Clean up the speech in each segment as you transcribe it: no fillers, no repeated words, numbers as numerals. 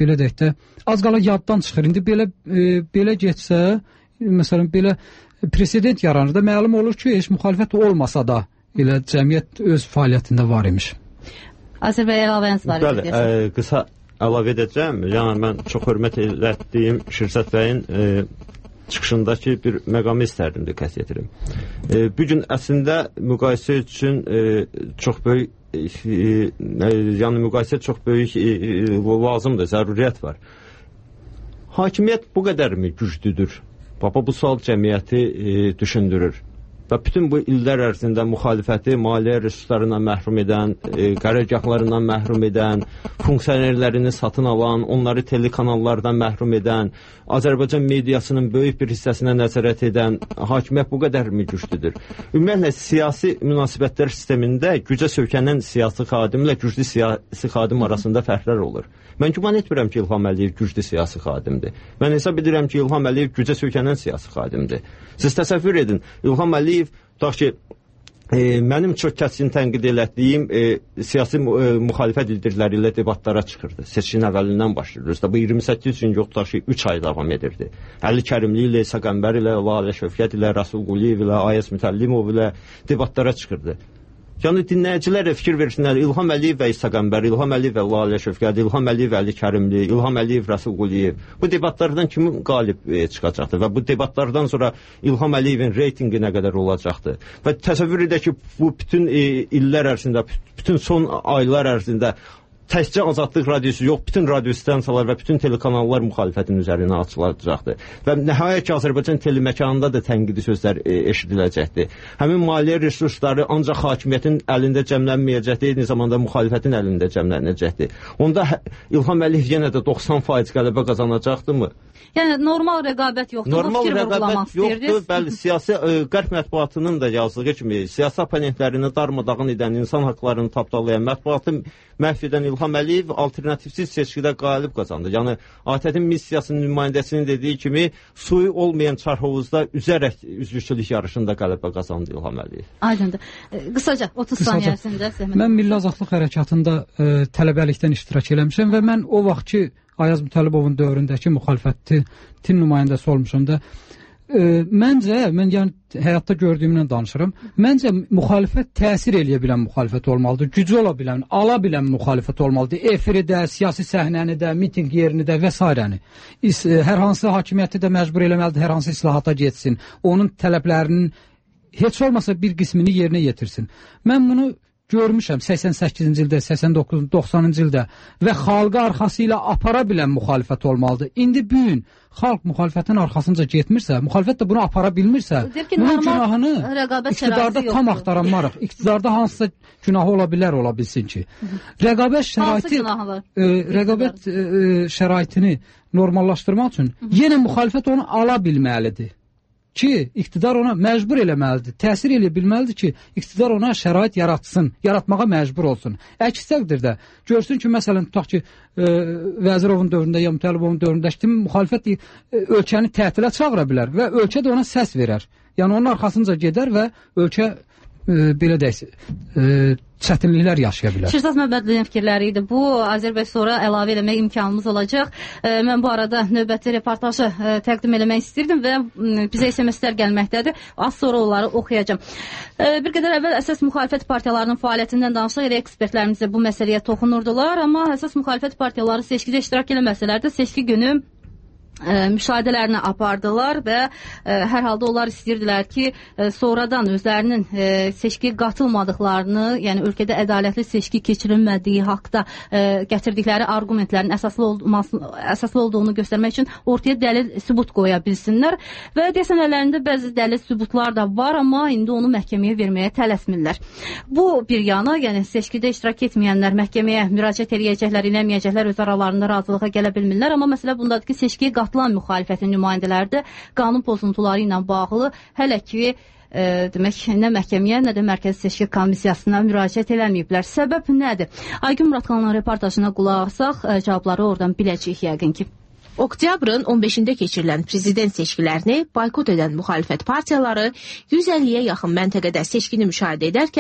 belə deyək də, az qala yaddan çıxır. İndi belə getsə, məsələn, belə president yaranır da, məlum olur ki, heç müxalifət olmasa da, elə cəmiyyət öz fəaliyyətində var imiş. Azər bəy, əlavəniz var. Bəli, qısa əlavə edəcəm. Yəni, mən çox hörmət etdiyim Şirsət bəyin çıxışındakı bir məqamı istərdim diqqət yetirim. Bu gün əslində müqayisə üçün çox böyük yəni müqayisə çox böyük lazımdır, zəruriyyət var. Hakimiyyət bu qədərmi güclüdür? Bu sual cəmiyyəti düşündürür. Və bütün bu illər ərzində müxalifəti maliyyə resurslarından məhrum edən, qərargahlarından məhrum edən, funksionerlərini satın alan, onları telekanallardan məhrum edən, Azərbaycan mediasının böyük bir hissəsinə nəzarət edən hakimiyyət bu qədərmi güclüdür? Ümumiyyətlə, siyasi münasibətlər sistemində gücə söykənən siyasi xadimlə güclü siyasi xadim arasında fərqlər olur. Mən güman etmirəm ki, İlham Əliyev güclü siyasi xadimdir. Mən hesab edirəm ki, İlham Əliyev gücə söykənən siyasi xadimdir. Siz təsəvvür edin, İlham Əliyev, tutaq ki, mənim çox kəskin tənqid elətdiyim siyasi müxalifət liderləri ilə debatlara çıxırdı. Seçkin əvvəlindən başlayırız da. Bu 28 gün yox, tutaq ki, 3 ay davam edirdi. Əli Kərimli ilə, İsa Qəmbər ilə, Lalə Şövkət ilə, Rasul Quliyev ilə, Ayas Mütəllimov ilə debatlara çıxırdı. Yəni dinləyicilərə fikir versinlər, İlham Əliyev və İsa Qəmbər, İlham Əliyev və Lalə Şövkət, İlham Əliyev və Əli Kərimli, İlham Əliyev, Rasul Quliyev. Bu debatlardan kimin qalib çıxacaqdır və bu debatlardan sonra İlham Əliyevin reytingi nə qədər olacaqdır? Və təsəvvür edək ki, bu bütün illər ərzində, bütün son aylar ərzində təkcə Azadlıq radiosu yox, bütün radio stansiyalar və bütün telekanallar müxalifətin üzərinə açılacaqdır. Və nəhayət ki, Azərbaycan teleməkanında da tənqidi sözlər eşidiləcəkdir. Həmin maliyyə resursları ancaq hakimiyyətin əlində cəmlənməyəcəkdir, eyni zamanda müxalifətin əlində cəmlənəcəkdir. Onda İlham Əliyev yenə də 90% qələbə qazanacaqdırmı? Yəni, normal rəqabət yoxdur. Normal rəqabət yoxdur. Bəli, siyasi qərb mətbuatının da yazdığı kimi siyasi oponentlərini darmadağın edən, insan haqlarını tapdalayan, mətbuatı məhv edən İlham Əliyev alternativsiz seçkidə qalib qazandı. Yəni, ATƏT-in missiyasının nümayəndəsinin dediyi kimi, suyu olmayan çarhovuzda üzərək üzvçülük yarışında qələbə qazandı İlham Əliyev. Aydındır. Qısaca, 30 saniyə ərzində. Mən Milli Azadlıq Hərəkatında tələbəlikdən iştirak eləmişəm və mən o vaxt ki, Ayaz Mütəllibovun dövründəki müxalifətin nümayəndəsi olmuşam da, məncə, mən yəni həyatda gördüyümdən danışıram, məncə müxalifət təsir eləyə bilən müxalifət olmalıdır, gücü ola bilən, ala bilən müxalifət olmalıdır, efiri də, siyasi səhnəni də, miting yerini də və s. Hər hansı hakimiyyəti də məcbur eləməlidir, hər hansı islahata getsin, onun tələblərinin heç olmasa bir qismini yerinə yetirsin. Mən bunu görmüşəm 88-ci ildə, 89-cu, 90-cı ildə və xalqı arxası ilə apara bilən müxalifət olmalıdır. İndi bu gün xalq müxalifətin arxasınca getmirsə, müxalifət də bunu apara bilmirsə, bunun günahını iqtidarda tam axtaranmarıq. İqtidarda hansısa günahı ola bilər, ola bilsin ki. Rəqabət şəraitini normallaşdırmaq üçün yenə müxalifət onu ala bilməlidir. Ki, iqtidar ona məcbur eləməlidir, təsir eləyə bilməlidir ki, iqtidar ona şərait yaratsın, yaratmağa məcbur olsun. Əks təqdirdə görsün ki, məsələn, tutaq ki, Vəzirovun dövründə ya Mütəllibovun dövründə müxalifət ölkəni tətilə çağıra bilər və ölkə də ona səs verər. Yəni, onun arxasınca gedər və ölkə belə deyək, çətinliklər yaşaya bilər. Şirsat Məmmədlinin fikirləri idi. Bu, Azər bəy sonra əlavə eləmək imkanımız olacaq. Mən bu arada növbəti reportajı təqdim eləmək istirdim və bizə SMS-lər gəlməkdədir. Az sonra onları oxuyacağım. Bir qədər əvvəl əsas müxalifət partiyalarının fəaliyyətindən danışıq, elə ekspertlərimiz də bu məsələyə toxunurdular, amma əsas müxalifət partiyaları seçkidə iştirak eləməsələr də seçki günü müşahidələrini apardılar və hər halda onlar istəyirdilər ki, sonradan özlərinin seçkiyə qatılmadıqlarını, yəni ölkədə ədalətli seçki keçirilmədiyi haqda gətirdikləri argumentlərin əsaslı olduğunu göstərmək üçün ortaya dəlil sübut qoya bilsinlər və deyəsən əllərində bəzi dəlil sübutlar da var, amma indi onu məhkəməyə verməyə tələsmirlər. Bu bir yana, yəni seçkidə iştirak etməyənlər məhkəməyə müraciət eləyəcəklər, eləməyəcəklər, öz aralarında razılığa gələ bilmirlər, amma məsələ bundadır ki, seçkiyə qatılan müxalifətin nümayəndələri də qanun pozuntuları ilə bağlı hələ ki demək, nə məhkəməyə, nə də Mərkəzi Seçki Komissiyasına müraciət eləməyiblər. Səbəb nədir? Aygün Muradxanın reportajına qulaq asaq, cavabları oradan biləcəyik yəqin ki. Oktyabrın 15-də keçirilən prezident seçkilərini boykot edən müxalifət partiyaları 150-yə yaxın məntəqədə seçkini müşahidə edərkən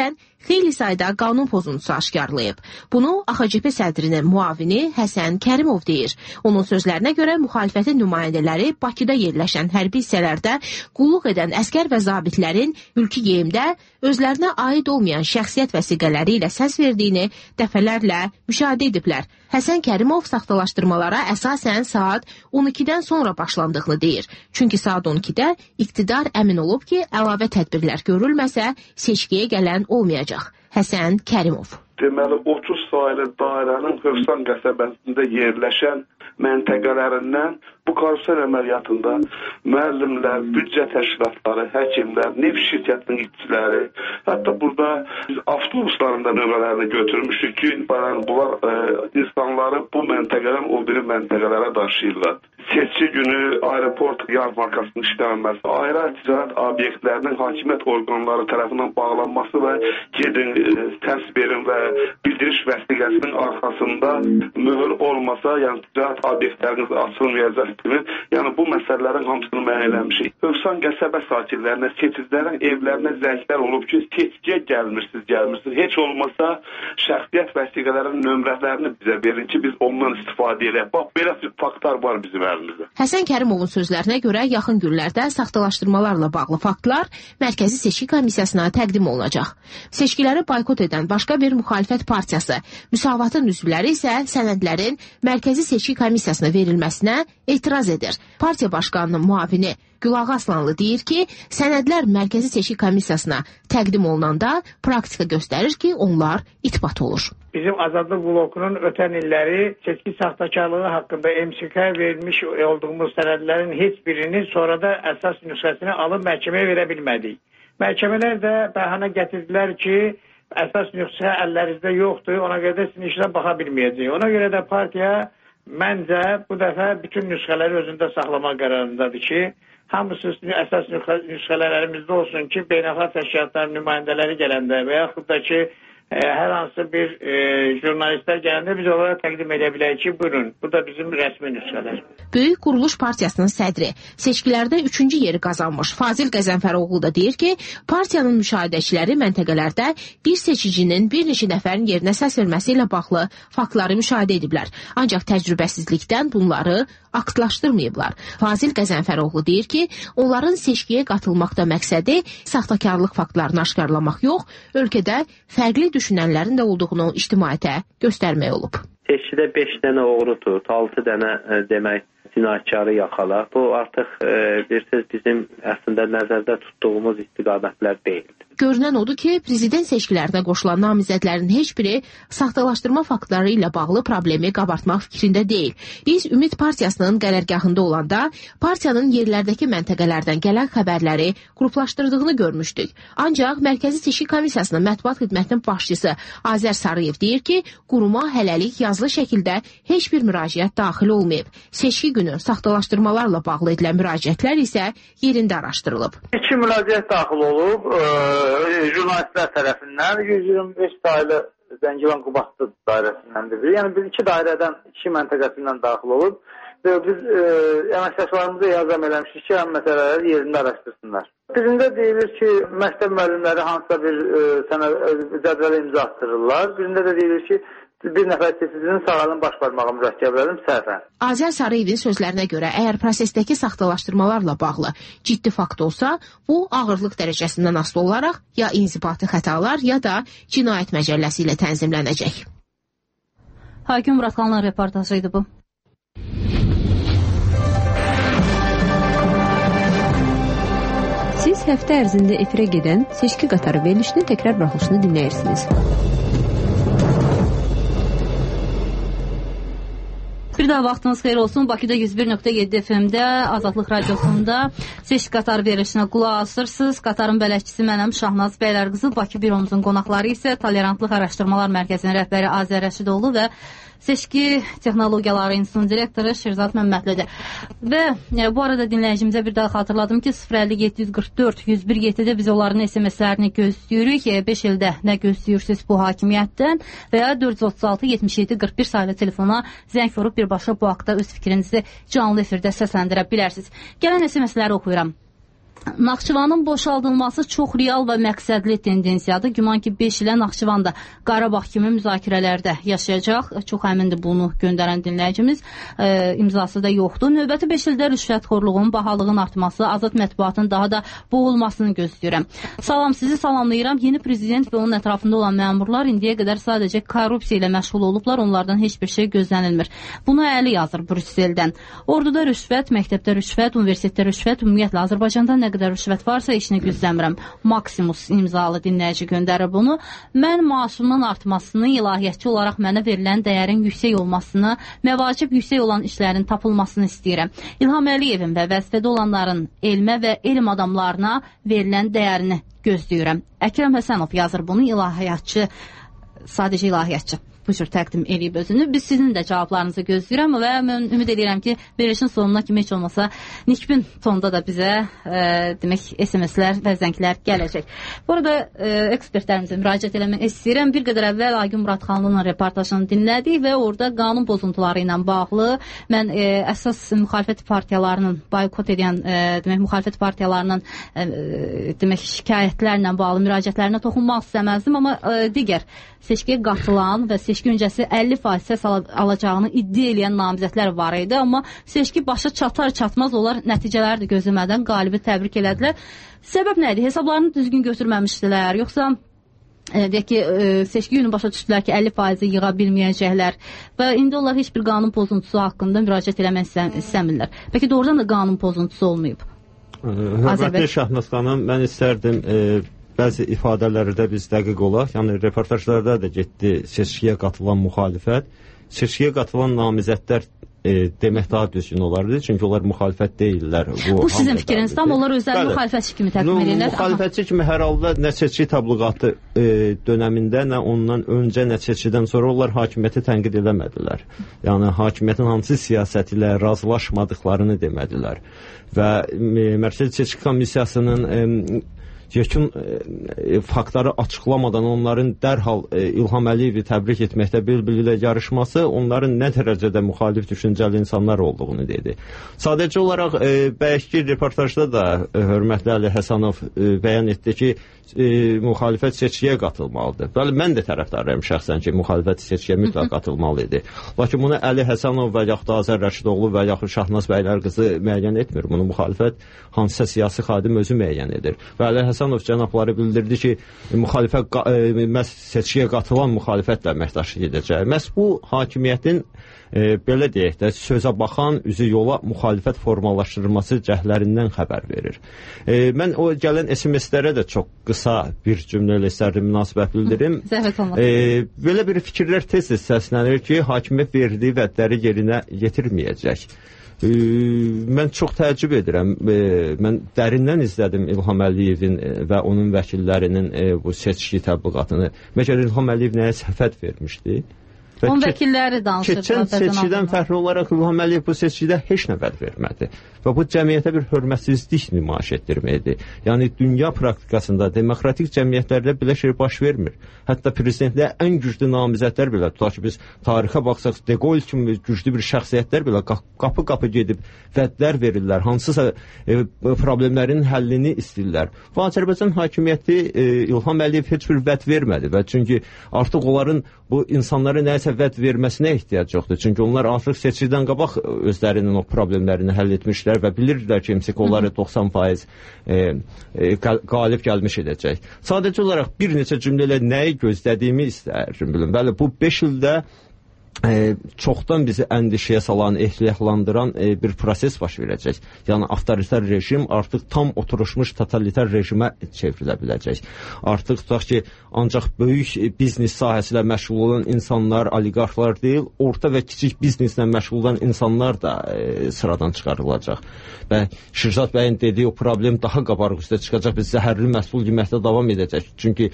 xeyli sayda qanun pozuntusu aşkarlayıb. Bunu AXCP sədrinin müavini Həsən Kərimov deyir. Onun sözlərinə görə müxalifətin nümayəndələri Bakıda yerləşən hərbi hissələrdə qulluq edən əskər və zabitlərin mülki geyimdə özlərinə aid olmayan şəxsiyyət vəsiqələri ilə səs verdiyini dəfələrlə müşahidə ediblər. Həsən Kərimov saxtalaşdırmalara əsasən saat 12-dən sonra başlandığını deyir. Çünki saat 12-də iqtidar əmin olub ki, əlavə tədbirlər görülməsə seçkiyə gələn olmayacaq. Həsən Kərimov. Deməli, 30 saylı dairənin Hövsan qəsəbəsində yerləşən məntəqələrindən bu karusel əməliyyatında müəllimlər, büdcə təşkilatları, həkimlər, neft şirkətinin işçiləri, hətta burada biz avtobuslarında nömrələrini götürmüşük ki, bunlar insanları bu məntəqədən o biri məntəqələrə daşıyırlar. Seçki günü aeroport yarmarkasının işlənməsi, ayrı ticarət obyektlərinin hakimiyyət orqanları tərəfindən bağlanması və gedin, təsbir verin və bildiriş vəsiqəsinin arxasında mühür olmasa, yəni ticarət obyektləriniz açılmayacaq kimi, yəni bu məsələlərin hamısını müəyyənləmişik. Hövsan qəsəbə sakinlərinə, seçicilərin evlərinə zənglər olub ki, seçkiyə gəlmirsiniz. Heç olmasa şəxsiyyət vəsiqələrinin nömrələrini bizə verin ki, biz ondan istifadə edək. Bax, belə faktlar var bizim əlimizdə. Həsən Kərimovun sözlərinə görə yaxın günlərdə saxtalaşdırmalarla bağlı faktlar Mərkəzi Seçki Komissiyasına təqdim olunacaq. Seçkiləri boykot edən başqa bir müxalifət partiyası, Müsavatın üzvləri isə sənədlərin Mərkəzi Seçki Komissiyasına verilməsinə etiraz edir. Partiya başqanının müavini Gülağı Aslanlı deyir ki, sənədlər Mərkəzi Seçki Komissiyasına təqdim olunanda praktika göstərir ki, onlar itbat olur. Bizim Azadlıq blokunun ötən illəri seçki saxtakarlığı haqqında MSK vermiş olduğumuz sənədlərin heç birini sonra da əsas nüsxəsini alıb məhkəməyə verə bilmədik. Məhkəmələr də bəhanə gətirdilər ki, əsas nüsxə əllərinizdə yoxdur, ona görə də sizin işinə baxa bilməyəcək. Ona görə də partiya məncə bu dəfə bütün nüsxələri özündə saxlamaq qərarındadır ki, hamısı əsas nüsxələr əlimizdə olsun ki, beynəlxalq təşkilatların nümayəndələri gələndə və yaxud da ki, hər hansı bir jurnalistlər gələndə biz onlara təqdim edə bilək ki, buyurun, bu da bizim rəsmi nüsxələr. Böyük Quruluş Partiyasının sədri, seçkilərdə 3-cü yeri qazanmış Fazil Qəzənfəroğlu da deyir ki, partiyanın müşahidəçiləri məntəqələrdə bir seçicinin bir neçə nəfərin yerinə səs verməsi ilə bağlı faktları müşahidə ediblər. Ancaq təcrübəsizlikdən bunları aktlaşdırmayıblar. Fazil Qəzənfəroğlu deyir ki, onların seçkiyə qatılmaqda məqsədi saxtakarlıq faktlarını aşkarlamaq yox, ölkədə fərqli düşünənlərin də olduğunu ictimaiyyətə göstərmək olub. Seçkidə 5 dənə oğru tut, 6 dənə demək cinayətkarı yaxala. Bu artıq bir söz bizim əslində nəzərdə tutduğumuz istiqamətlər deyil. Görünən odur ki, prezident seçkilərinə qoşulan namizədlərin heç biri saxtalaşdırma faktları ilə bağlı problemi qabartmaq fikrində deyil. Biz Ümid Partiyasının qərargahında olanda partiyanın yerlərdəki məntəqələrdən gələn xəbərləri qruplaşdırdığını görmüşdük. Ancaq Mərkəzi Seçki Komissiyasının mətbuat xidmətinin başçısı Azər Sarıyev deyir ki, quruma hələlik yazılı şəkildə heç bir müraciət daxil olmayıb. Seçki günü saxtalaşdırmalarla bağlı edilən müraciətlər isə yerində araşdırılıb. 2 müraciət daxil olub. Jurnalistlər tərəfindən 125 saylı Zəngilan Qubadlı dairəsindəndir. Yəni biz 2 dairədən, 2 məntəqəsindən daxil olub və biz əməkdaşlarımıza yazam eləmişik ki, məsələləri yerində araşdırsınlar. Birində deyilir ki, məktəb müəllimləri hansısa bir cədvələ imza atdırırlar. Birində də deyilir ki, bir nəfər seçicinin sağalın baş barmağı mürəkkəblərim səhvən. Azər Sarıyevin sözlərinə görə, əgər prosesdəki saxtalaşdırmalarla bağlı ciddi fakt olsa, bu ağırlıq dərəcəsindən asılı olaraq ya inzibati xətalar, ya da cinayət məcəlləsi ilə tənzimlənəcək. Hakim Muradxanlı reportajı idi bu. Siz həftə ərzində efirə gedən seçki qatarı verilişinin təkrar buraxılışını dinləyirsiniz. Bir daha vaxtınız xeyir olsun. Bakıda 101.7 FM-də, Azadlıq Radiosunda seçki qatarı verilişinə qulaq asırsınız. Qatarın bələdçisi mənəm Şahnaz Bəylərqızı, Bakı büromuzun qonaqları isə Tolerantlıq Araşdırmalar Mərkəzinin rəhbəri Azər Rəşidoğlu və Seçki Texnologiyaları İnstitutunun direktoru Şirzad Məmmədlidir. Və bu arada dinləyicimizə bir daha xatırladım ki, 050-744-101-7-də biz onların SMS-lərini gözləyirik. 5 ildə nə gözləyirsiniz bu hakimiyyətdən və ya 436-77-41 sayılı telefona zəng vurub birbaşa bu haqda öz fikrinizi canlı efirdə səsləndirə bilərsiniz. Gələn SMS-ləri oxuyuram. Naxçıvanın boşaldılması çox real və məqsədli tendensiyadır. Güman ki 5 ilə Naxçıvan da Qarabağ kimi müzakirələrdə yaşayacaq. Çox əmindir bunu göndərən dinləyicimiz. İmzası da yoxdur. Növbəti 5 ildə rüşvətxorluğun, bahalığın artması, azad mətbuatın daha da boğulmasını gözləyirəm. Salam, sizi salamlayıram. Yeni prezident və onun ətrafında olan məmurlar indiyə qədər sadəcə korrupsiya ilə məşğul olublar. Onlardan heç bir şey gözlənilmir. Buna əli yazır Brüsseldən. Orduda rüşvət, məktəbdə rüşvət, universitetdə rüşvət, ümumiyyətlə Azərbaycanda nə qədər rüşvət varsa işini güzləmirəm. Maksimus imzalı dinləyici göndərir bunu. Mən maaşımın artmasını, ilahiyyatçı olaraq mənə verilən dəyərin yüksək olmasını, məvacib yüksək olan işlərin tapılmasını istəyirəm. İlham Əliyevin və vəzifədə olanların elmə və elm adamlarına verilən dəyərini gözləyirəm. Əkrəm Həsənov yazır bunu, ilahiyyatçı, sadəcə ilahiyyatçı. Bu cür təqdim edib özünü. Biz sizin də cavablarınızı gözləyirəm və mən ümid edirəm ki, verilişin sonuna kimi heç olmasa nikbin tonda da bizə demək SMS-lər və zənglər gələcək. Bu arada ekspertlərimizə müraciət eləmək istəyirəm. Bir qədər əvvəl Aygün Muradxanlının reportajını dinlədik və orada qanun pozuntuları ilə bağlı mən əsas müxalifət partiyalarının boykot edən demək müxalifət partiyalarının demək şikayətlərlə bağlı müraciətlərinə toxunmaq istəməzdim, amma digər seçkiyə qatılan və seçki öncəsi 50% səs alacağını iddia edən namizədlər var idi, amma seçki başa çatar-çatmaz onlar nəticələri də gözləmədən qalibi təbrik elədilər. Səbəb nə idi? Hesablarını düzgün götürməmişdilər, yoxsa deyək ki, seçki günü başa düşdülər ki, 50% yığa bilməyəcəklər və indi onlar heç bir qanun pozuntusu haqqında müraciət eləmək istəmirlər. Bəlkə doğrudan da qanun pozuntusu olmayıb? Hörmətli Şahnaz xanım, mən istərdim bəzi ifadələrdə biz dəqiq olaq. Yəni reportajlarda da getdi seçkiyə qatılan müxalifət. Seçkiyə qatılan namizədlər demək daha düzgün olardı. Çünki onlar müxalifət deyirlər. Bu sizin fikriniz, tam onlar özləri müxalifətçi kimi təqdim edirlər. Müxalifətçi kimi hər halda nə seçki təbliğatı dönəmində, nə ondan öncə, nə seçkidən sonra onlar hakimiyyəti tənqid edəmədilər. Yəni hakimiyyətin hansı siyasəti ilə razılaşmadıqlarını demədilər. Və Mərkəzi Seçki Komissiyasının yekun faktları açıqlamadan onların dərhal İlham Əliyevi təbrik etməkdə bir-birilə yarışması onların nə dərəcədə müxalif düşüncəli insanlar olduğunu dedi. Sadəcə olaraq bayaqki reportajda da hörmətli Əli Həsənov bəyan etdi ki, müxalifət seçkiyə qatılmalıdır. Bəli, mən də tərəfdarıyam şəxsən ki, müxalifət seçkiyə mütləq qatılmalı idi. Lakin bunu Əli Həsənov və yaxud da Azər Rəşidoğlu və yaxud Şahnaz bəylər qızı müəyyən etmir. Bunu müxalifət hansısa siyasi xadim özü müəyyən edir. Və Əli Həsənov cənabları bildirdi ki, müxalifət məhz seçkiyə qatılan müxalifətlə əməkdaşlıq edəcək. Məhz bu hakimiyyətin belə deyək də sözə baxan, üzü yola müxalifət formalaşdırılması cəhlərindən xəbər verir. Mən o gələn SMS-lərə də çox qısa bir cümlə ilə istərdim münasibət bildirim. Belə bir fikirlər tez-tez səslənir ki, hakimiyyət verdiyi vədləri yerinə yetirməyəcək. Mən çox təəccüb edirəm. Mən dərindən izlədim İlham Əliyevin və onun vəkillərinin bu seçki təbliğatını. Məgər İlham Əliyev nəyə səhvət vermişdi? Onun vəkilləri danışır. Keçən seçkidən fərqli olaraq İlham Əliyev bu seçkidə heç nə vəd vermədi. Və bu cəmiyyətə bir hörmətsizlik nümayiş etdirməkdir. Yəni dünya praktikasında demokratik cəmiyyətlərdə belə şey baş vermir. Hətta prezidentliyə ən güclü namizədlər belə, tutaq ki, biz tarixə baxsaq, De Gaulle kimi güclü bir şəxsiyyətlər belə qapı-qapı gedib vədlər verirlər, hansısa problemlərin həllini istəyirlər. Və Azərbaycan hakimiyyəti İlham Əliyev heç bir vəd vermədi və çünki artıq onların bu insanlara nəsə vəd verməsinə ehtiyac yoxdur. Çünki onlar artıq seçkidən qabaq özlərinin o problemlərini həll etmişlər və bilirdilər ki, MSK onları 90% qalib gəlmiş edəcək. Sadəcə olaraq bir neçə cümlə ilə nəyi gözlədiyimi istəyirəm bilin. Bəli, bu 5 ildə çoxdan bizi əndişəyə salan, ehtiyatlandıran bir proses baş verəcək. Yəni avtoritar rejim artıq tam oturuşmuş totalitar rejimə çevrilə biləcək. Artıq tutaq ki, ancaq böyük biznes sahəsilə məşğul olan insanlar, oliqarxlar deyil, orta və kiçik bizneslə məşğul olan insanlar da sıradan çıxarılacaq. Və Şirzad bəyin dediyi o problem daha qabarıq üstə çıxacaq. Biz zəhərli məhsul yeməkdə davam edəcək. Çünki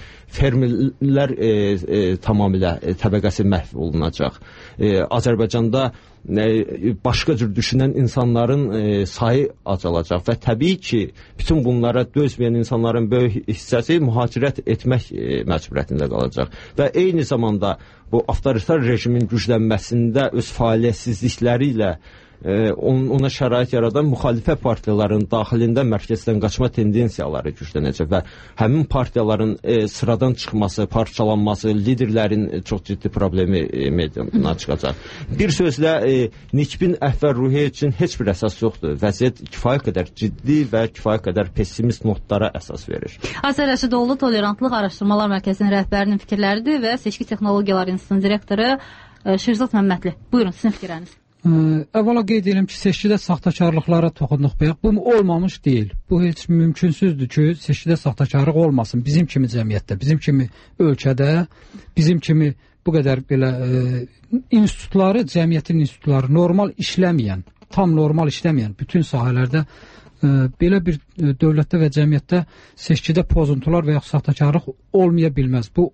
fermerlər tamamilə təbəqəsi məhv olunacaq. Azərbaycanda başqa cür düşünən insanların sayı azalacaq və təbii ki, bütün bunlara dözməyən insanların böyük hissəsi mühacirət etmək məcburiyyətində qalacaq və eyni zamanda bu avtoritar rejimin güclənməsində öz fəaliyyətsizlikləri ilə ona şərait yaradan müxalifət partiyaların daxilində mərkəzdən qaçma tendensiyaları güclənəcək və həmin partiyaların sıradan çıxması, parçalanması, liderlərin çox ciddi problemi meydana çıxacaq. Bir sözlə, nikbin əhval-ruhiyyə üçün heç bir əsas yoxdur. Vəziyyət kifayət qədər ciddi və kifayət qədər pessimist notlara əsas verir. Azər Rəşidoğlu Tolerantlıq Araşdırmalar Mərkəzinin rəhbərinin fikirləridir və Seçki Texnologiyalar İnstitutunun direktoru Şirzad Məmmədli. Buyurun, sizin fikirləriniz. Əvvəla qeyd edirəm ki, seçkidə saxtakarlıqlara toxunduq bayaq. Bu olmamış deyil. Bu heç mümkünsüzdür ki, seçkidə saxtakarlıq olmasın. Bizim kimi cəmiyyətdə, bizim kimi ölkədə, bizim kimi bu qədər belə institutları, cəmiyyətin institutları normal işləməyən, tam normal işləməyən bütün sahələrdə belə bir dövlətdə və cəmiyyətdə seçkidə pozuntular və yaxud saxtakarlıq olmaya bilməz. Bu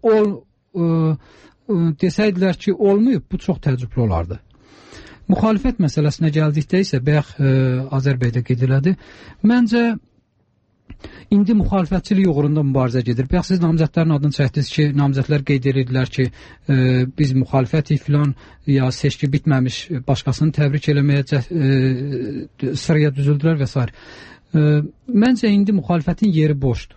desəydilər ki, olmayıb, bu çox təəccüblü olardı. Müxalifət məsələsinə gəldikdə isə bayaq Azər bəy də qeyd elədi. Məncə indi müxalifətçilik uğrunda mübarizə gedir. Bayaq siz namizədlərin adını çəkdiniz ki, namizədlər qeyd edirdilər ki, biz müxalifətik filan ya seçki bitməmiş başqasını təbrik eləməyə sıraya düzüldülər və s. Məncə indi müxalifətin yeri boşdur.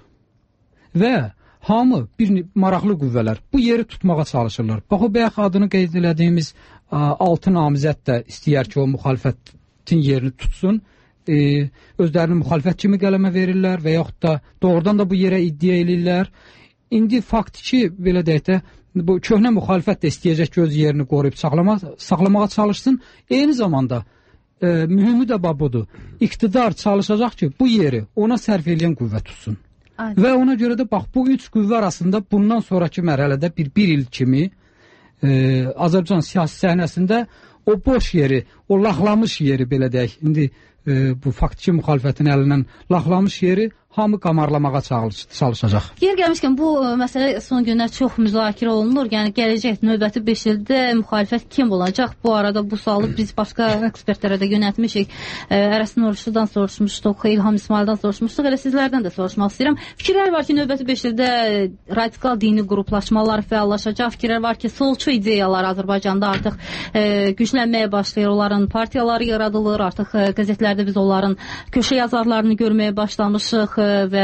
Və hamı bir maraqlı qüvvələr bu yeri tutmağa çalışırlar. Bax, o bayaq adını qeyd elədiyimiz 6 namizəd də istəyər ki, o müxalifətin yerini tutsun. Özlərini müxalifət kimi qələmə verirlər və yaxud da doğrudan da bu yerə iddia edirlər. İndi faktiki, belə deyək də, bu köhnə müxalifət də istəyəcək ki, öz yerini qoruyub saxlamağa çalışsın. Eyni zamanda mühümü də budur. İqtidar çalışacaq ki, bu yeri ona sərf edən qüvvə tutsun. Aynen. Və ona görə də bax, bu üç qüvvə arasında bundan sonraki mərhələdə bir il kimi Azərbaycan siyasi səhnəsində o boş yeri, o laxlamış yeri, belə deyək, indi bu faktiki müxalifətin əlindən laxlamış yeri hamı qamarlamağa çalışacaq. Yer gəlmişkən, bu məsələ son günlər çox müzakirə olunur. Yəni, gələcək növbəti 5 ildə müxalifət kim olacaq? Bu arada bu sualı biz başqa ekspertlərə də yönətmişik. Ərəsin Oruçludan soruşmuşduq, İlham İsmaildən soruşmuşduq. Elə sizlərdən də soruşmaq istəyirəm. Fikirlər var ki, növbəti 5 ildə radikal dini qruplaşmalar fəallaşacaq. Fikirlər var ki, solçu ideyalar Azərbaycanda artıq güclənməyə başlayır. Onların partiyaları yaradılır. Artıq qəzetlərdə biz onların köşə yazarlarını görməyə başlamışıq və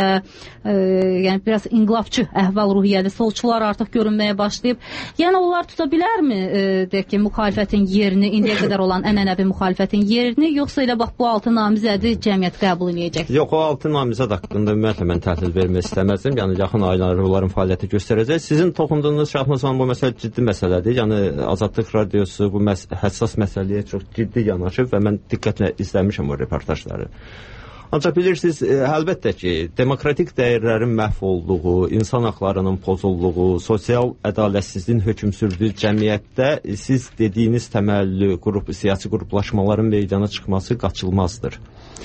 yəni biraz inqilabçı əhval-ruhiyyəli solçular artıq görünməyə başlayıb. Yəni onlar tuta bilərmi deyək ki, müxalifətin yerini, indiyə qədər olan ənənəvi müxalifətin yerini, yoxsa elə bax bu 6 namizədi cəmiyyət qəbul edəcək? Yox, o 6 namizəd haqqında ümumiyyətlə mən təhlil vermək istəməzdim. Yəni yaxın aylarda onların fəaliyyəti göstərəcək. Sizin toxunduğunuz Şahmaz xanım, bu məsələ ciddi məsələdir. Yəni Azadlıq Radiosu bu həssas məsələyə çox ciddi yanaşıb və mən diqqətlə izləmişəm o reportajları. Ancaq bilirsiniz, əlbəttə ki, demokratik dəyərlərin məhv olduğu, insan haqlarının pozulduğu, sosial ədalətsizliyin hökm sürdüyü cəmiyyətdə siz dediyiniz təməllü siyasi qruplaşmaların meydana çıxması qaçılmazdır.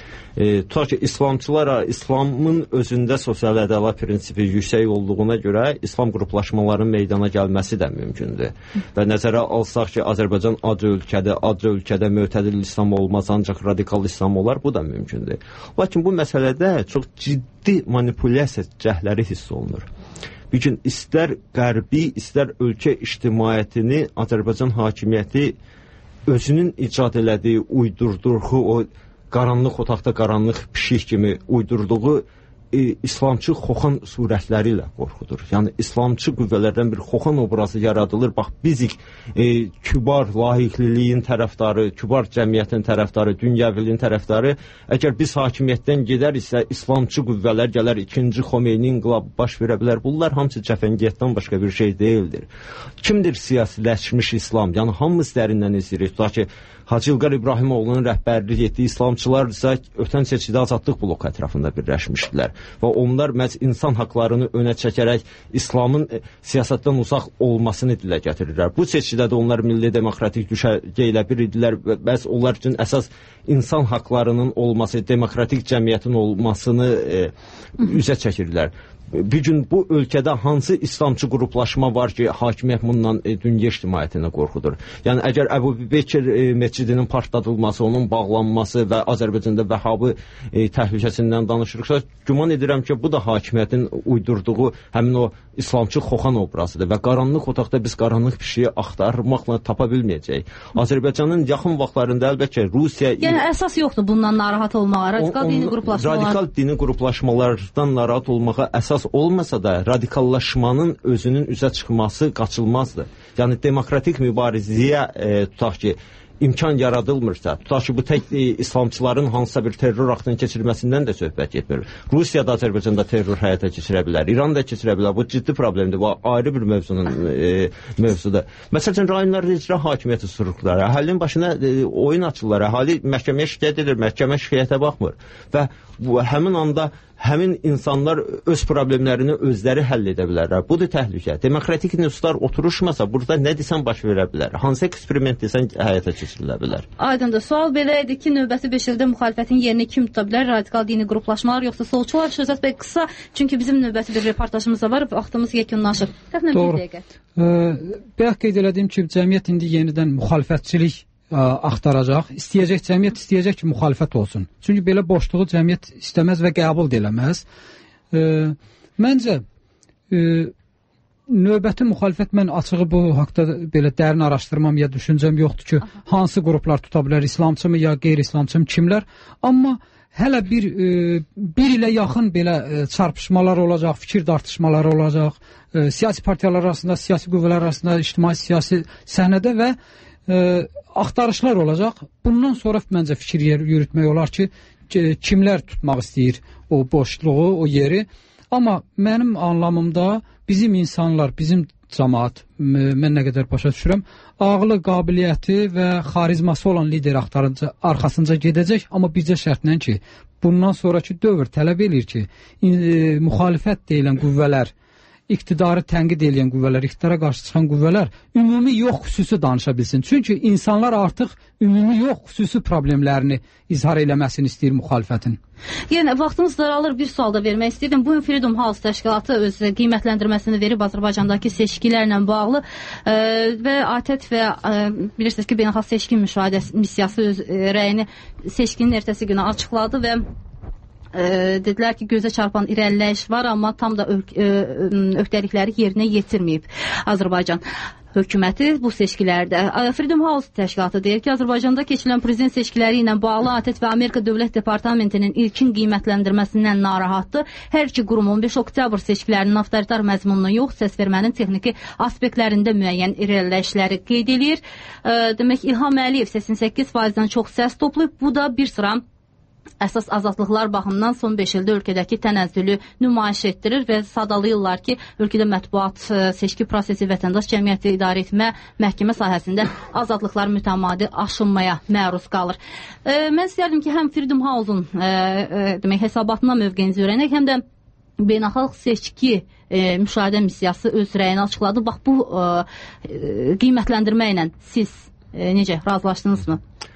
Tutaq ki, İslamçılara, İslamın özündə sosial ədalət prinsipi yüksək olduğuna görə İslam qruplaşmalarının meydana gəlməsi də mümkündür. Və nəzərə alsaq ki, Azərbaycan ac ölkədə mötədil İslam olmaz, ancaq radikal İslam olar, bu da mümkündür. Lakin bu məsələdə çox ciddi manipulyasiya cəhləri hiss olunur. Bir gün istər qərbi, istər ölkə ictimaiyyətini Azərbaycan hakimiyyəti özünün icad elədiyi, uydurduğu o qaranlıq otaqda qaranlıq pişik kimi uydurduğu İslamçı xoxan surətləri ilə qorxudur. Yəni, İslamçı qüvvələrdən bir xoxan obrazı yaradılır. Bax, bizik kübar layiqliliyin tərəfdarı, kübar cəmiyyətin tərəfdarı, dünyaviliyin tərəfdarı. Əgər biz hakimiyyətdən gedəriksə, İslamçı qüvvələr gələr, ikinci Xomeyni inqilabı baş verə bilər. Bunlar hamısı cəfəngiyətdən başqa bir şey deyildir. Kimdir siyasiləşmiş İslam? Yəni, hamımız dərindən izləyirik. Tutaq ki, Hacı İlqar İbrahimoğlu'nun rəhbərlik etdiyi İslamçılar isə ötən seçkidə azadlıq bloku ətrafında birləşmişdilər. Və onlar məhz insan haqlarını önə çəkərək İslamın siyasətdən uzaq olmasını dilə gətirirlər. Bu seçkidə də onlar milli demokratik düşərgə ilə bir idilər və bəs onlar üçün əsas insan haqlarının olması, demokratik cəmiyyətin olmasını üzə çəkirlər. bir gün bu ölkədə hansı İslamçı qruplaşma var ki, hakimiyyət bundan dünya ictimaiyyətinə qorxudur? Yəni, əgər Əbu Bekir məscidinin partladılması, onun bağlanması və Azərbaycanda Vəhabi təhlükəsindən danışırıqsa, güman edirəm ki, bu da hakimiyyətin uydurduğu həmin o İslamçı xoxan obrazıdır və qaranlıq otaqda biz qaranlıq bir şeyi axtarmaqla tapa bilməyəcəyik. Azərbaycanın yaxın vaxtlarında əlbəttə Rusiya... Yəni, əsas yoxdur bundan narahat olmağa, radikal dini qruplaşmalar... Radikal dini qruplaşmalardan narahat olmağa əsas olmasa da radikallaşmanın özünün üzə çıxması qaçılmazdır. Yəni demokratik mübarizəyə tutaq ki, imkan yaradılmırsa, tutaq ki, bu tək İslamçıların hansısa bir terror aktını keçirməsindən də söhbət getmir. Rusiya da Azərbaycanda terror həyata keçirə bilər, İran da keçirə bilər. Bu ciddi problemdir. Bu ayrı bir mövzudur. Məsələn, rayonlarda icra hakimiyyəti strukturları, əhalinin başına oyun açırlar. Əhali məhkəməyə şikayət edir, məhkəmə şikayətə baxmır və həmin anda həmin insanlar öz problemlərini özləri həll edə bilərlər. Budur təhlükə. Demokratik institutlar oturuşmasa burada nə desən baş verə bilər. Hansı eksperiment desən həyata keçirilə bilər. Aydındır. Sual belə idi ki, növbəti 5 ildə müxalifətin yerini kim tuta bilər? Radikal dini qruplaşmalar yoxsa solçular? Şöhrət bəy, qısa, çünki bizim növbəti bir reportajımız da var, vaxtımız yekunlaşır. Təxminən bir dəqiqə. Bayaq qeyd elədiyim kimi, cəmiyyət indi yenidən müxalifətçilik axtaracaq, cəmiyyət istəyəcək ki, müxalifət olsun. Çünki belə boşluğu cəmiyyət istəməz və qəbul eləməz. Məncə, növbəti müxalifət, mən açığı bu haqda belə dərin araşdırmam ya düşüncəm yoxdur ki, hansı qruplar tuta bilər, İslamçı mı ya qeyri-İslamçı mı, kimlər. Amma hələ bir ilə yaxın belə çarpışmalar olacaq, fikir tartışmaları olacaq, siyasi partiyalar arasında, siyasi qüvvələr arasında, ictimai siyasi səhnədə və axtarışlar olacaq. Bundan sonra məncə fikir yürütmək olar ki, kimlər tutmaq istəyir o boşluğu, o yeri. Amma mənim anlamımda bizim insanlar, bizim cəmaat, mən nə qədər başa düşürəm, ağlı, qabiliyyəti və xarizması olan lider arxasınca gedəcək. Amma bircə şərtlə ki, bundan sonraki dövr tələb edir ki, müxalifət deyilən qüvvələr, iqtidarı tənqid edən qüvvələr, iqtidara qarşı çıxan qüvvələr ümumi yox, xüsusi danışa bilsin. Çünki insanlar artıq ümumi yox, xüsusi problemlərini izhar eləməsini istəyir müxalifətin. Yəni, vaxtımız daralır, bir sual da vermək istəyirdim. Bu Freedom House təşkilatı öz qiymətləndirməsini verib Azərbaycandakı seçkilərlə bağlı və ATƏT və bilirsiniz ki, beynəlxalq seçki müşahidəsi missiyası öz rəyini seçkinin ertəsi günü açıqladı və dedilər ki, gözə çarpan irəliləyiş var, amma tam da öhdəlikləri yerinə yetirməyib Azərbaycan hökuməti bu seçkilərdə. Freedom House təşkilatı deyir ki, Azərbaycanda keçirilən prezident seçkiləri ilə bağlı ATƏT və Amerika Dövlət Departamentinin ilkin qiymətləndirməsindən narahatdır. Hər iki qurum 15 oktyabr seçkilərinin avtoritar məzmununa yox, səs vermənin texniki aspektlərində müəyyən irəliləyişləri qeyd edir. Demək, İlham Əliyev 88%-dən çox səs toplayıb. Bu da bir sıra əsas azadlıqlar baxımından son 5 ildə ölkədəki tənəzzülü nümayiş etdirir və sadalayırlar ki, ölkədə mətbuat, seçki prosesi, vətəndaş cəmiyyəti idarə etmə, məhkəmə sahəsində azadlıqlar mütəmadi aşınmaya məruz qalır. Mən istəyərdim ki, həm Freedom House-un demək, hesabatına mövqeyinizi öyrənək, həm də beynəlxalq seçki müşahidə missiyası öz rəyini açıqladı. Bax, bu qiymətləndirmə ilə siz necə razılaşdınızmı?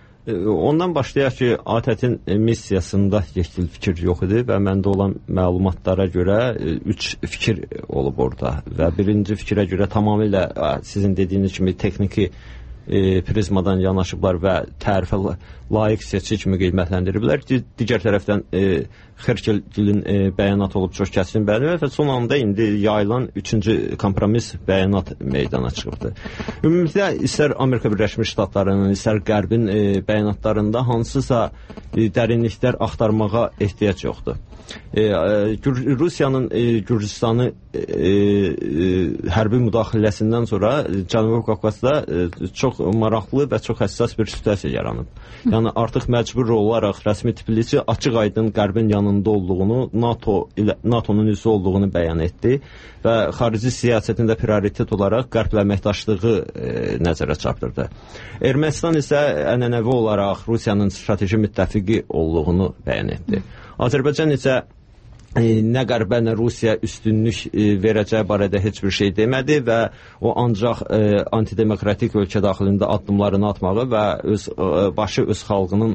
Ondan başlayaq ki, ATƏT-in missiyasında yekdil fikir yox idi və məndə olan məlumatlara görə 3 fikir olub orada və birinci fikrə görə tamamilə sizin dediyiniz kimi texniki prizmadan yanaşıblar və tərifə layiq seçki kimi qiymətləndiriblər. Digər tərəfdən Xırçılgilin bəyanat olub çox kəskin bəlli və son anda indi yayılan 3-cü kompromis bəyanat meydana çıxıbdır. Ümumiyyətlə, istər Amerika Birləşmiş Ştatlarının, istər Qərbin bəyanatlarında hansısa dərinliklər axtarmağa ehtiyac yoxdur. Rusiyanın Gürcüstanı hərbi müdaxiləsindən sonra Cənubi Qafqazda çox maraqlı və çox həssas bir situasiya yaranıb. Yəni artıq məcbur olaraq rəsmi Tbilisi açıq aydın Qərbin yanında olduğunu, NATO-nun üzvü olduğunu bəyan etdi və xarici siyasətində prioritet olaraq Qərblə əməkdaşlığı nəzərə çarpdırdı. Ermənistan isə ənənəvi olaraq Rusiyanın strateji müttəfiqi olduğunu bəyan etdi. Azərbaycan isə nə Qərbə, nə Rusiya üstünlük verəcəyi barədə heç bir şey demədi və o ancaq antidemokratik ölkə daxilində addımlarını atmağı və başı öz xalqının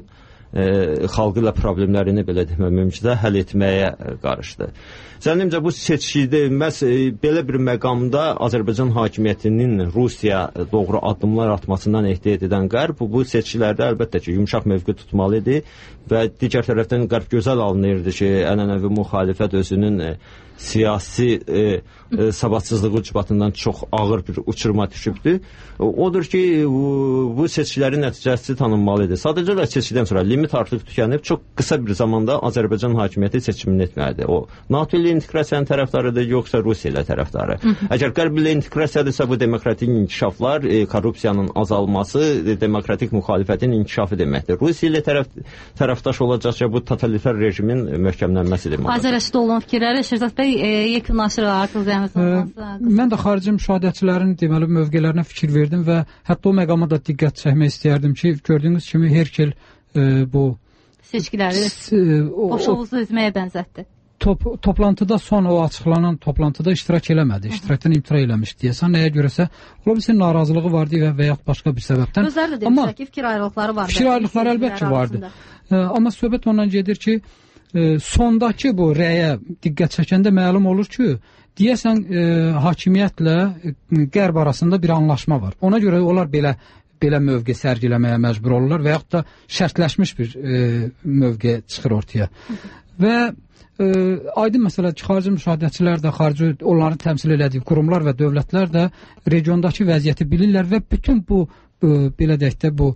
xalqı ilə problemlərini belə demək mümkünsə həll etməyə qarışdı. Zənnimcə bu seçkidə məhz belə bir məqamda Azərbaycan hakimiyyətinin Rusiya doğru addımlar atmasından ehtiyat edən Qərb bu seçkilərdə əlbəttə ki, yumşaq mövqe tutmalı idi və digər tərəfdən Qərb gözəl alınırdı ki, ənənəvi müxalifət özünün siyasi savadsızlığı ucbatından çox ağır bir uçuruma düşübdür. Odur ki, bu seçkilərin nəticəsi tanınmalıdır. Sadəcə də seçkidən sonra limit artıq tükənib, çox qısa bir zamanda Azərbaycan hakimiyyəti seçimini etməlidir. O, NATO ilə inteqrasiyanın tərəfdarıdır, yoxsa Rusiya ilə tərəfdarı. Əgər Qərb ilə inteqrasiyadırsa, bu demokratik inkişaflar, korrupsiyanın azalması, demokratik müxalifətin inkişafı deməkdir. Rusiya ilə tərəfdaş olacaqsa, bu totalitar rejimin möhkəmlənməsidir. Azərəşdə olan fikirləri Şirzat bəy yekunlaşır artıq mən də xarici müşahidəçilərin deməli mövqelərinə fikir verdim və hətta o məqama da diqqət çəkmək istəyərdim ki, gördüyünüz kimi Herkel bu seçkiləri boşovuzu üzməyə bənzətdi. Toplantıda son o açıqlanan toplantıda iştirak eləmədi. İştirakdan imtina eləmiş deyəsən. Nəyə görəsə, ola bilsin narazılığı vardı və yaxud başqa bir səbəbdən. Özləri də demişlər ki, fikir ayrılıqları vardı. Fikir ayrılıqları əlbəttə ki, vardı. Amma söhbət ondan gedir ki, sondakı bu rəyə diqqət çəkəndə məlum olur ki, deyəsən hakimiyyətlə Qərb arasında bir anlaşma var. Ona görə onlar belə mövqe sərgiləməyə məcbur olurlar və yaxud da şərtləşmiş bir mövqe çıxır ortaya. Və aydın məsələ ki, xarici müşahidəçilər də, xarici onların təmsil elədiyi qurumlar və dövlətlər də regiondakı vəziyyəti bilirlər və bütün bu belə deyək də bu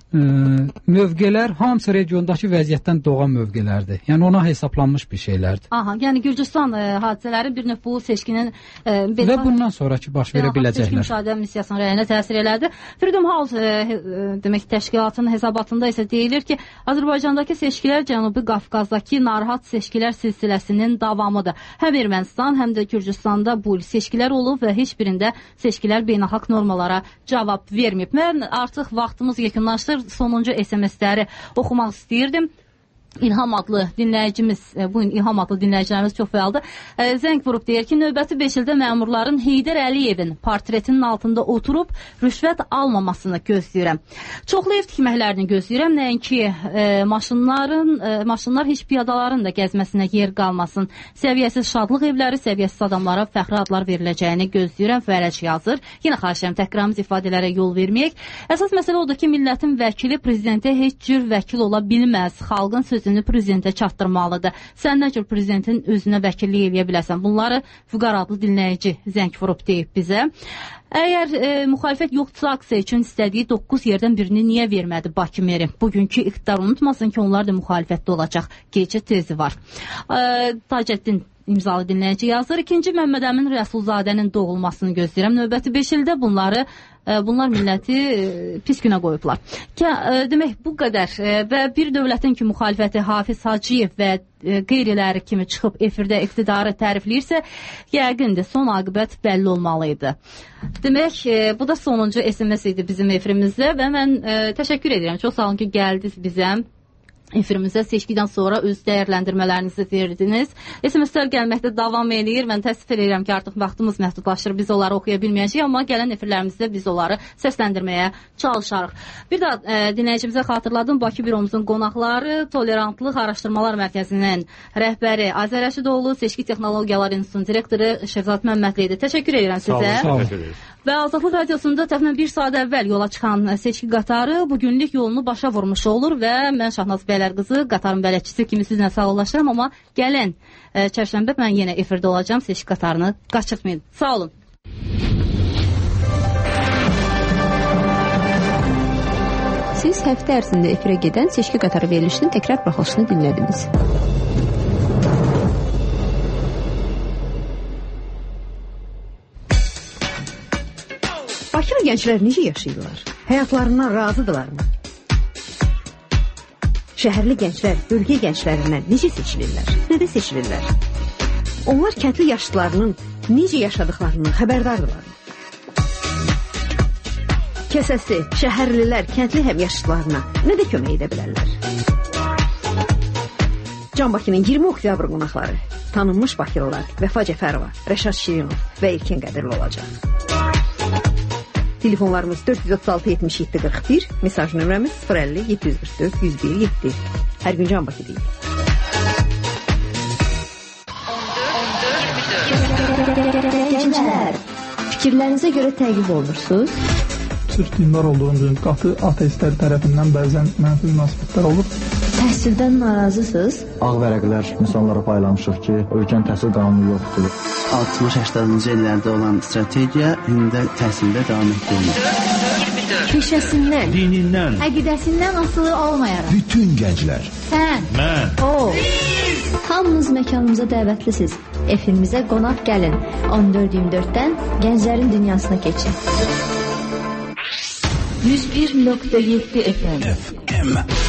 mövqelər hamısı regiondakı vəziyyətdən doğan mövqelərdir. Yəni ona hesablanmış bir şeylərdir. Aha, yəni Gürcüstan hadisələri bir növ bu seçkinin və bundan sonraki baş verə biləcəklər. Seçki müşahidə missiyasının rəyinə təsir elədi. Freedom House demək təşkilatının hesabatında isə deyilir ki, Azərbaycandakı seçkilər Cənubi Qafqazdakı narahat seçkilər silsiləsinin davamıdır. Həm Ermənistan, həm də Gürcüstanda bu seçkilər olub və heç birində seçkilər beynəlxalq normalara cavab verməyib. Mən artıq vaxtımız yekunlaşır. Sonuncu SMS-ləri oxumaq istəyirdim. İlham adlı dinləyicimiz, bugün İlham adlı dinləyicilərimiz çox fəaldır. Zəng vurub deyir ki, növbəti 5 ildə məmurların Heydər Əliyevin portretinin altında oturub rüşvət almamasını gözləyirəm. Çoxlu ev tikməklərini gözləyirəm. Nəinki maşınlar heç piyadaların da gəzməsinə yer qalmasın. Səviyyəsiz şadlıq evləri, səviyyəsiz adamlara fəxri adlar veriləcəyini gözləyirəm. Fərəc yazır. Yenə xahiş edirəm, təhqiramiz ifadələrə yol verməyək. Əsas məsələ odur ki, millətin vəkili prezidentə heç cür vəkil ola bilməz. Xalqın sözünü prezidentə çatdırmalıdır. Sən nə cür prezidentin özünə vəkillik eləyə biləsən? Bunları Vüqar adlı dinləyici zəng vurub deyib bizə. Əgər müxalifət yoxdursa aksiya üçün istədiyi 9 yerdən birini niyə vermədi Bakı meri? Bugünkü iqtidar unutmasın ki, onlar da müxalifətdə olacaq. Gecə tezi var. Tacəddin imzalı dinləyici yazır. 2-ci Məmməd Əmin Rəsulzadənin doğulmasını gözləyirəm. Növbəti 5 ildə bunlar milləti pis günə qoyublar. Demək, bu qədər və bir dövlətin ki, müxalifəti Hafiz Hacıyev və qeyriləri kimi çıxıb efirdə iqtidarı tərifləyirsə, yəqindir, son aqibət bəlli olmalıydı. Demək, bu da sonuncu SMS idi bizim efirimizdə və mən təşəkkür edirəm. Çox sağ olun ki, gəldiniz bizə. Efirimizə seçkidən sonra öz dəyərləndirmələrinizi verdiniz. SMS-lər gəlməkdə davam edir. Mən təəssüf edirəm ki, artıq vaxtımız məhdudlaşır. Biz onları oxuya bilməyəcəyik, amma gələn efirlərimizdə biz onları səsləndirməyə çalışarıq. Bir daha dinləyicimizə xatırladım. Bakı büromuzun qonaqları Tolerantlıq Araşdırmalar Mərkəzinin rəhbəri Azər Rəşidoğlu, Seçki Texnologiyalar İnstitutunun direktoru Şəhzad Məmmədli idi. Təşəkkür edirəm sizə. Sağ olun. Və Azadlıq Radiosunda təxminən 1 saat əvvəl yola çıxan seçki qatarı bugünlük yolunu başa vurmuş olur və mən Şahnaz Bəylərqızı qatarın bələdçisi kimi sizlə sağollaşıram, amma gələn çərşənbə mən yenə efirdə olacağam. Seçki qatarını qaçırtmayın. Sağ olun. Siz həftə ərzində efirə gedən seçki qatarı verilişinin təkrar buraxılışını dinlədiniz. Bakılı gənclər necə yaşayırlar? Həyatlarından razıdırlarmı? Şəhərli gənclər bölgə gənclərindən necə seçilirlər? Nədə seçilirlər? Onlar kəndli yaşlılarının necə yaşadıqlarının xəbərdardırlar? Kəsəsi, şəhərlilər kəndli həmyaşıdlarına nədə kömək edə bilərlər? Can Bakının 20 oktyabr qonaqları tanınmış bakılılar Vəfa Cəfərova, Rəşad Şirinov və İlkin Qədirli olacaq. Telefonlarımız 436 77 41, mesaj nömrəmiz 050 744 101 7. Hər gün Can Bakıdayıq. Gənclər, fikirlərinizə görə təqib olunursunuz. Sırf dindar olduğum üçün qatı ateistlər tərəfindən bəzən mənfi münasibətlər olur. Təhsildən narazısınız. Ağ vərəqlər insanlara paylamışıq ki, ölkənin təhsil qanunu yoxdur. 60-80-cı illərdə olan strategiya indi də təhsildə davam etdirilir. Peşəsindən, dinindən, əqidəsindən asılı olmayaraq. Bütün gənclər. Sən, mən, o. Hamınız məkanımıza dəvətlisiniz. Efimizə qonaq gəlin. 14-24-dən gənclərin dünyasına keçin. 101.7 FM.